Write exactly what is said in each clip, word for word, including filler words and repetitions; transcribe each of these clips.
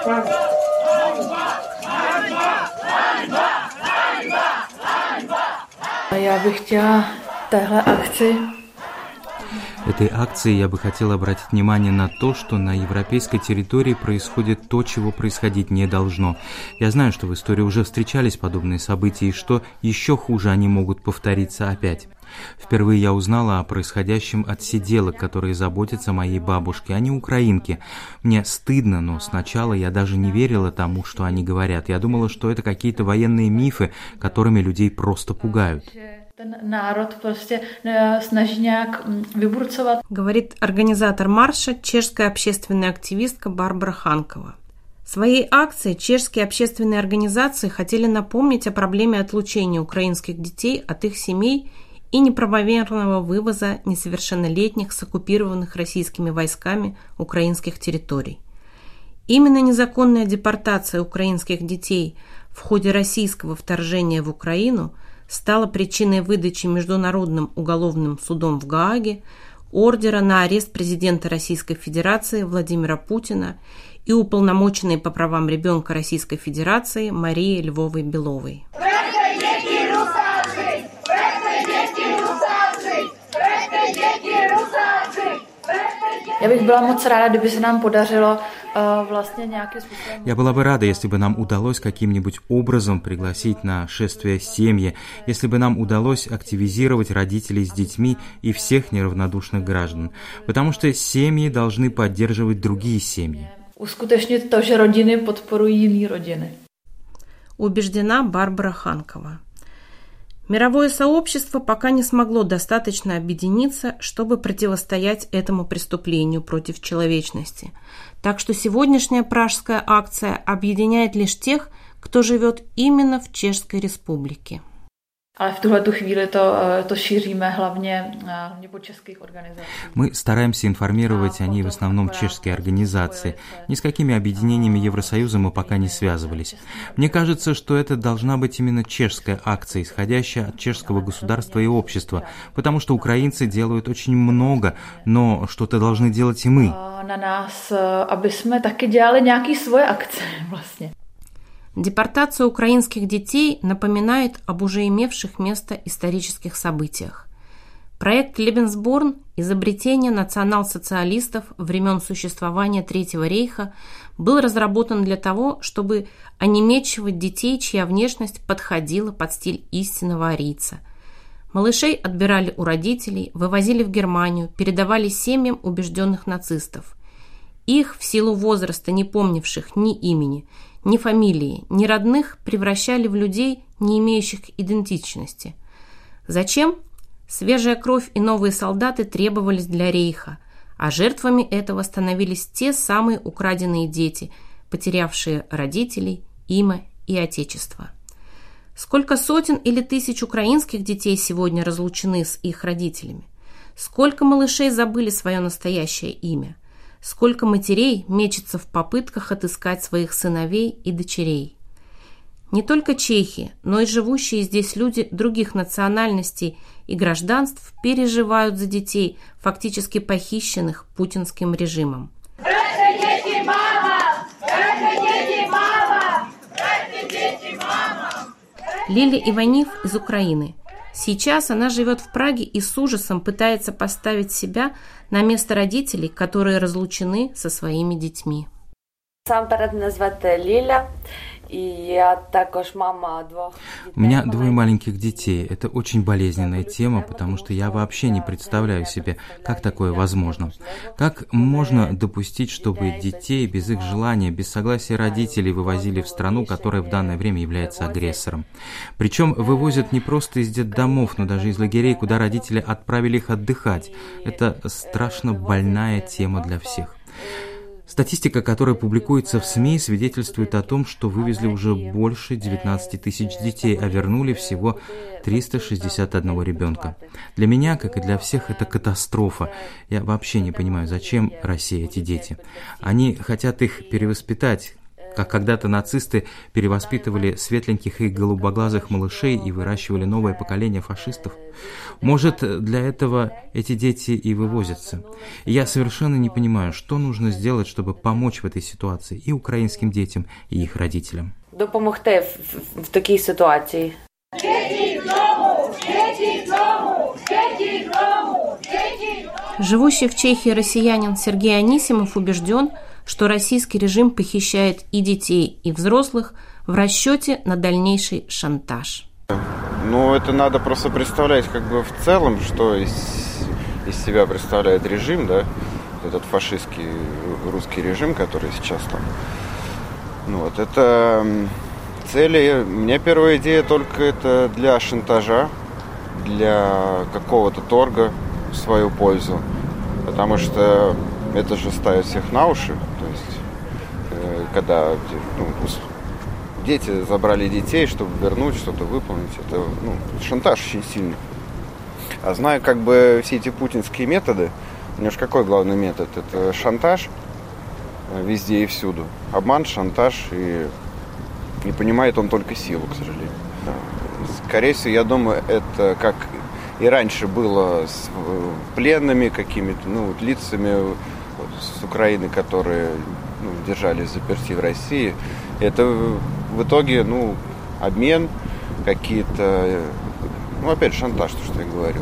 Я бы хотела téhle акции Этой акцией я бы хотел обратить внимание на то, что на европейской территории происходит то, чего происходить не должно. Я знаю, что в истории уже встречались подобные события, и что еще хуже, они могут повториться опять. Впервые я узнала о происходящем от сиделок, которые заботятся о моей бабушке, они украинки. Мне стыдно, но сначала я даже не верила тому, что они говорят. Я думала, что это какие-то военные мифы, которыми людей просто пугают. Говорит организатор марша, чешская общественная активистка Барбара Ханкова. Своей акцией чешские общественные организации хотели напомнить о проблеме отлучения украинских детей от их семей и неправомерного вывоза несовершеннолетних с оккупированных российскими войсками украинских территорий. Именно незаконная депортация украинских детей в ходе российского вторжения в Украину стала причиной выдачи Международным уголовным судом в Гааге ордера на арест президента Российской Федерации Владимира Путина и уполномоченной по правам ребенка Российской Федерации Марии Львовой-Беловой. Я bych byla moc ráda, kdyby se nám podařilo vlastně nějakým způsobem. Я была бы рада, если бы нам удалось каким-нибудь образом пригласить на шествие семьи, если бы нам удалось активизировать родителей с детьми и всех неравнодушных граждан, потому что семьи должны поддерживать другие семьи. Uskutečnit to, že rodiny podporují jiné rodiny. Убеждена Барбара Ханкова. Мировое сообщество пока не смогло достаточно объединиться, чтобы противостоять этому преступлению против человечности. Так что сегодняшняя пражская акция объединяет лишь тех, кто живет именно в Чешской Республике. Ale v tuhletu chvíli to, to šíříme hlavně, hlavně po českých организациях. Мы стараемся информировать о ней в основном чешские организации. Ни с какими объединениями Евросоюза мы пока не связывались. Мне кажется, что это должна быть именно чешская акция, исходящая от чешского государства и общества, потому что украинцы делают очень много, но что-то должны делать и мы. На нас, aby jsme taky dělali nějaký svoje akce vlastně. Депортация украинских детей напоминает об уже имевших место исторических событиях. Проект «Лебенсборн» – изобретение национал-социалистов времен существования Третьего рейха был разработан для того, чтобы онемечивать детей, чья внешность подходила под стиль истинного арийца. Малышей отбирали у родителей, вывозили в Германию, передавали семьям убежденных нацистов. Их, в силу возраста не помнивших ни имени, ни фамилии, ни родных, превращали в людей, не имеющих идентичности. Зачем? Свежая кровь и новые солдаты требовались для рейха, а жертвами этого становились те самые украденные дети, потерявшие родителей, имя и отечество. Сколько сотен или тысяч украинских детей сегодня разлучены с их родителями? Сколько малышей забыли свое настоящее имя? Сколько матерей мечется в попытках отыскать своих сыновей и дочерей. Не только чехи, но и живущие здесь люди других национальностей и гражданств переживают за детей, фактически похищенных путинским режимом. Лиля Иванив из Украины. Сейчас она живет в Праге и с ужасом пытается поставить себя на место родителей, которые разлучены со своими детьми. Сам мене звати Ліля, и я також мама двух детей. У меня двое маленьких детей. Это очень болезненная тема, потому что я вообще не представляю себе, как такое возможно. Как можно допустить, чтобы детей без их желания, без согласия родителей вывозили в страну, которая в данное время является агрессором? Причем вывозят не просто из детдомов, но даже из лагерей, куда родители отправили их отдыхать. Это страшно больная тема для всех. Статистика, которая публикуется в СМИ, свидетельствует о том, что вывезли уже больше девятнадцати тысяч детей, а вернули всего триста шестьдесят один ребенка. Для меня, как и для всех, это катастрофа. Я вообще не понимаю, зачем России эти дети. Они хотят их перевоспитать, как когда-то нацисты перевоспитывали светленьких и голубоглазых малышей и выращивали новое поколение фашистов. Может, для этого эти дети и вывозятся. И я совершенно не понимаю, что нужно сделать, чтобы помочь в этой ситуации и украинским детям, и их родителям. Допомогти в, в, в такій ситуації. Живущий в Чехии россиянин Сергей Анисимов убежден, что российский режим похищает и детей, и взрослых в расчете на дальнейший шантаж. Ну, это надо просто представлять как бы в целом, что из, из себя представляет режим, да, этот фашистский русский режим, который сейчас там. Ну, вот это цели. У меня первая идея только это для шантажа, для какого-то торга в свою пользу, потому что это же ставит всех на уши, то есть э, когда ну, дети забрали детей, чтобы вернуть, что-то выполнить, это ну, шантаж очень сильный. А зная как бы все эти путинские методы, у него же какой главный метод? Это шантаж везде и всюду. Обман, шантаж, и не понимает он только силу, к сожалению. Скорее всего, я думаю, это как и раньше было с пленными какими-то, ну, вот, лицами вот, с Украины, которые ну, держались заперти в России. Это в итоге, ну, обмен, какие-то, ну, опять шантаж, то, что я говорил,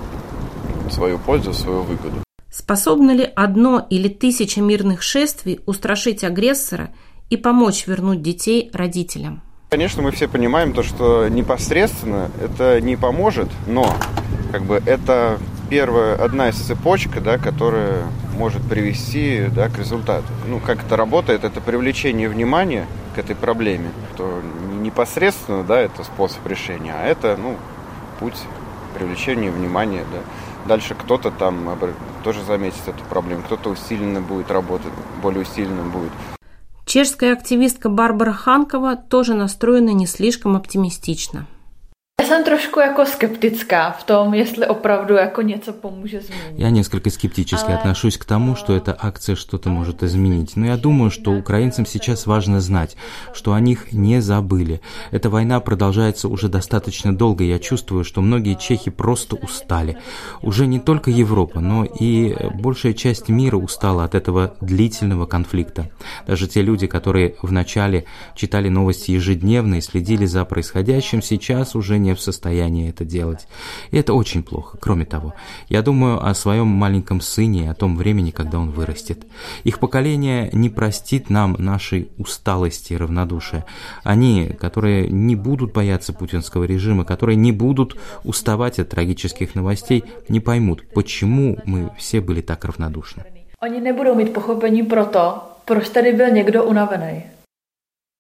в свою пользу, в свою выгоду. Способно ли одно или тысяча мирных шествий устрашить агрессора и помочь вернуть детей родителям? Конечно, мы все понимаем то, что непосредственно это не поможет, но как бы это первая, одна из цепочек, да, которая может привести, да, к результату. Ну, как это работает, это привлечение внимания к этой проблеме. То непосредственно, да, это способ решения, а это, ну, путь привлечения внимания, да. Дальше кто-то там тоже заметит эту проблему, кто-то усиленно будет работать, более усиленно будет. Чешская активистка Барбара Ханкова тоже настроена не слишком оптимистично. Já jsem trošku jako skeptická v tom, jestli opravdu jako něco pomůže změnit. Я несколько скептически отношусь к тому, что эта акция что-то может изменить. Но я думаю, что украинцам сейчас важно знать, что о них не забыли. Эта война продолжается уже достаточно долго. Я чувствую, что многие чехи просто устали. Уже не только Европа, но и большая часть мира устала от этого длительного конфликта. Даже те люди, которые вначале читали новости ежедневно и следили за происходящим, сейчас уже не в состоянии это делать. И это очень плохо. Кроме того, я думаю о своем маленьком сыне и о том времени, когда он вырастет. Их поколение не простит нам нашей усталости и равнодушия. Они, которые не будут бояться путинского режима, которые не будут уставать от трагических новостей, не поймут, почему мы все были так равнодушны. Oni nebudou mít pochopení pro to, proč tady byl někdo unavený.